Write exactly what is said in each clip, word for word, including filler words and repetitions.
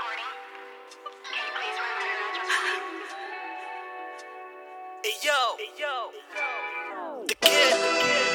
recording? Can you please run that address for me? Hey yo, hey yo, the kid, the kid.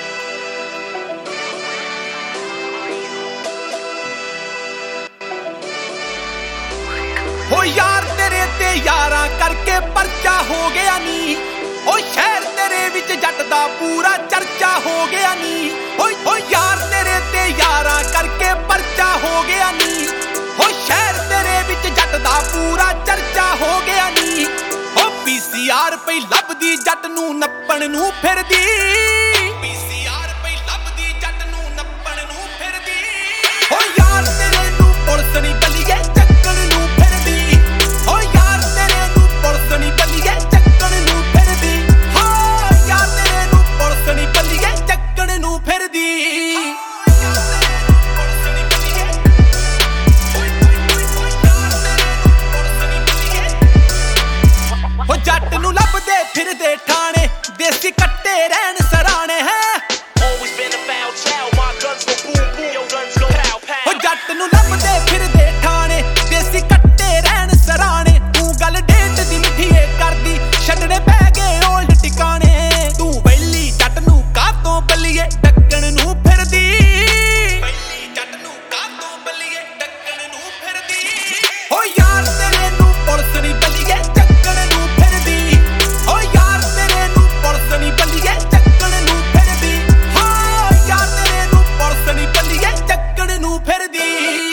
हो यार तेरे ते यारा करके परचा हो गया नी ओ शहर तेरे विच जट दा पूरा चर्चा हो गया नी ओ ओ यार तेरे ते यारा करके परचा हो गया नी ओ शहर तेरे विच जट दा पूरा चर्चा हो गया नी ओ पीसीआर पई लभदी जट नू नप्पण नू फिरदी पीसीआर पई लभदी जट नू नप्पण नू फिरदी ओ यार तेरे नू पुलिस नहीं बलिए चक्कण नू फिरदी ओ यार तेरे नू पुलिस नहीं बलिए चक्कण नू फिरदी हां यार तेरे नू पुलिस नहीं बलिए चक्कण नू फिरदी हो जट नू लभदे फिरदे ठाणे देसी कट्टे रहन सराणे है Always been a foul child, my guns go boom boom, your guns go pow pow. हो जट नू लभदे फिरदे ठाणे देसी कट्टे रहन सराणे तू गल डेट दी मिठीए करदी छड्डने पै गए ओल्ड टिकाणे तू वैली जट नू कातों बल्लीए डक्कण नू फिरदी वैली जट नू कातों बल्लीए डक्कण नू फिरदी हो यार तेरे नू पुलिस नहीं बल्लीए चक्कण नू फिरदी हो यार तेरे नू पुलिस नहीं बल्लीए चक्कण नू फिरदी हां यार तेरे नू पुलिस नहीं बल्लीए चक्कण नू फिरदी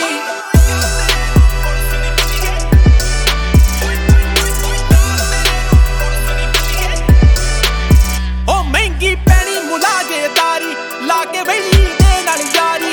ओ महंगी पैनी मुलाजेदारी लाके वैली दे नाल यारी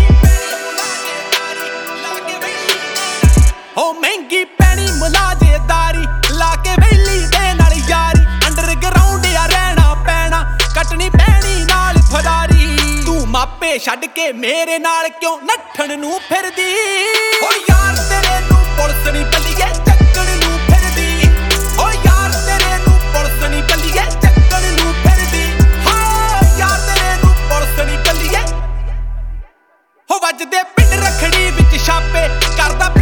ओ महंगी पैनी मुलाजेदारी लाके वैली दे नाल यारी अंडरग्राउंड या रहना पैना कटनी पैनी नाल फरारी तू मापे छड्ड के मेरे नाल क्यों नठण नू फिरदी ओ यार तेरे नू पुलिस नहीं बल्लीए चक्कण नू फिरदी ओ यार तेरे नू पुलिस नहीं बल्लीए चक्कण नू फिरदी हां यार तेरे नू पुलिस नहीं बल्लीए हो वजदे पिंड रखड़ी विच छापे करदा